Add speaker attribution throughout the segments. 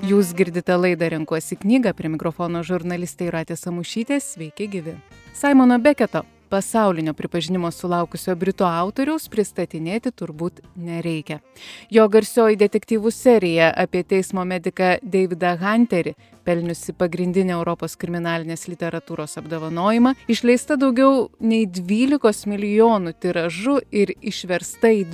Speaker 1: Jūs girdite laidą Renkuosi knygą, prie mikrofono žurnalistė Jūratė Samušytė, sveiki gyvi. Simono Beketo, pasaulinio pripažinimo sulaukusio britų autoriaus, pristatinėti turbūt nereikia. Jo garsioji detektyvų serija apie teismo mediką Davidą Hunterį, pelniusi pagrindinį Europos kriminalinės literatūros apdovanojimą, išleista daugiau nei 12 milijonų tiražu ir išversta į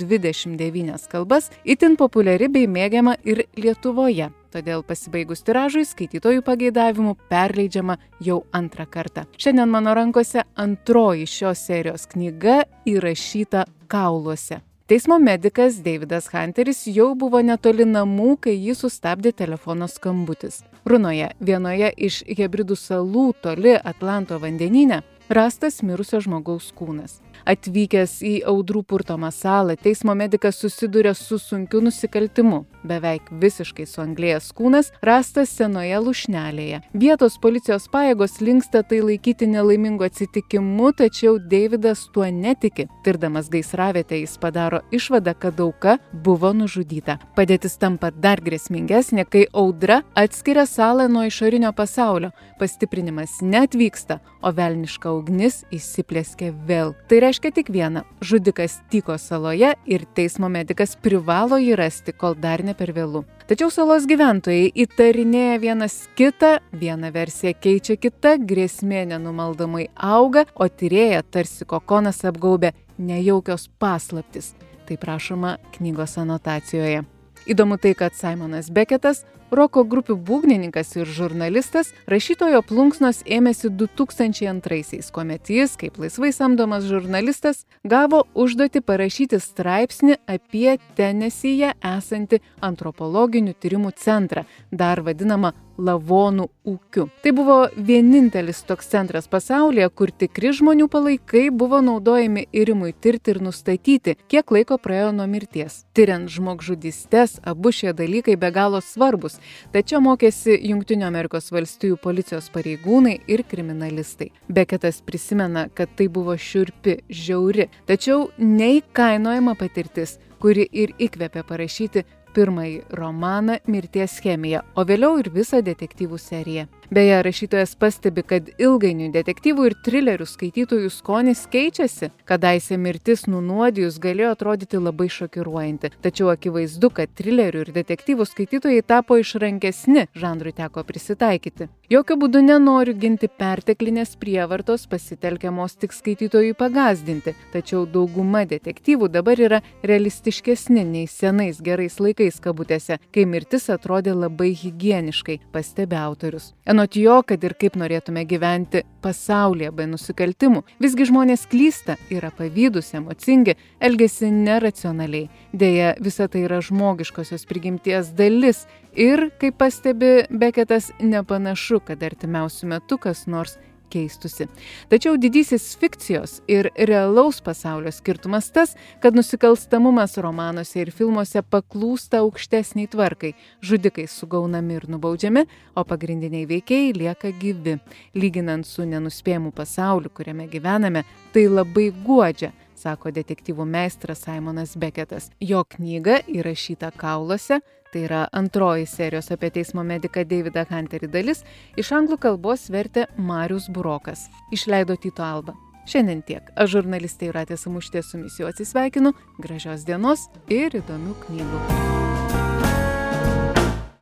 Speaker 1: 29 kalbas, itin populiari bei mėgiama ir Lietuvoje. Todėl pasibaigus tiražui skaitytojų pageidavimų perleidžiama jau antrą kartą. Šiandien mano rankose antroji šios serijos knyga įrašyta kauluose. Teismo medikas Davidas Hunteris jau buvo netoli namų, kai jį sustabdė telefono skambutis. Runoje, vienoje iš Hebridų salų toli Atlanto vandenyne, rastas mirusio žmogaus kūnas. Atvykęs į audrų purtomą salą, teismo medikas susiduria su sunkiu nusikaltimu. Beveik visiškai suanglėjęs kūnas rastas senoje lūšnelėje. Vietos policijos pajėgos linksta tai laikyti nelaimingu atsitikimu, tačiau Davidas tuo netiki. Tirdamas gaisravietę, jis padaro išvadą, kad auka buvo nužudyta. Padėtis tampa dar grėsmingesnė, kai audra atskiria salą nuo išorinio pasaulio. Pastiprinimas neatvyksta, o velniška ugnis įsiplėskė vėl. Tai reiškia tik vieną. Žudikas tyko saloje ir teismo medikas privalo jį rasti, kol dar ne per vėlų. Tačiau salos gyventojai įtarinėja vienas kitą, vieną versiją keičia kita, grėsmė nenumaldomai auga, o tyrėja tarsi kokonas apgaubia nejaukios paslaptys. Taip rašoma knygos anotacijoje. Įdomu tai, kad Simonas Beketas, roko grupių būgnininkas ir žurnalistas, rašytojo plunksnos ėmėsi 2002-aisiais, kuomet jis, kaip laisvai samdomas žurnalistas, gavo užduotį parašyti straipsnį apie Tenesyje esantį antropologinių tyrimų centrą, dar vadinamą lavonų ūkiu. Tai buvo vienintelis toks centras pasaulyje, kur tikri žmonių palaikai buvo naudojami irimui tirti ir nustatyti, kiek laiko praėjo nuo mirties. Tyriant žmogžudystes, abu šie dalykai be galo svarbus, tačiau mokėsi Jungtinių Amerikos valstijų policijos pareigūnai ir kriminalistai. Beketas prisimena, kad tai buvo šiurpi, žiauri, tačiau neįkainojama patirtis, kuri ir įkvėpė parašyti pirmąjį romaną Mirties chemija, o vėliau ir visą detektyvų seriją. Beje, rašytojas pastebi, kad ilgainiui detektyvų ir trilerių skaitytojų skonis keičiasi. Kadaise mirtis nunuodijus galėjo atrodyti labai šokiruojanti, tačiau akivaizdu, kad trilerių ir detektyvų skaitytojai tapo išrankesni, žanrui teko prisitaikyti. Jokiu būdu nenoriu ginti perteklinės prievartos pasitelkiamos tik skaitytojui pagąsdinti, tačiau dauguma detektyvų dabar yra realistiškesni nei senais gerais laikais kabutėse, kai mirtis atrodė labai higieniškai, pastebi autorius. Anot jo, kad ir kaip norėtume gyventi pasaulyje be nusikaltimų, visgi žmonės klysta, yra pavydūs, emocingi, elgiasi neracionaliai. Deja, visa tai yra žmogiškosios prigimties dalis ir, kaip pastebi Beketas, nepanašu, kad artimiausiu metu kas nors keistusi. Tačiau didysis fikcijos ir realaus pasaulio skirtumas tas, kad nusikalstamumas romanuose ir filmuose paklūsta aukštesniai tvarkai. Žudikai sugaunami ir nubaudžiami, o pagrindiniai veikėjai lieka gyvi. Lyginant su nenuspėjamu pasauliu, kuriame gyvename, tai labai guodžia, sako detektyvų meistras Simonas Beketas. Jo knyga įrašyta kauluose, tai yra antroji serijos apie teismo mediką Davidą Hunterį dalis, iš anglų kalbos vertė Marius Burokas. Išleido Tyto Alba. Šiandien tiek. Aš žurnalistė Jūratė Samušytė su jumis jau atsisveikinu. Gražios dienos ir įdomių knygų.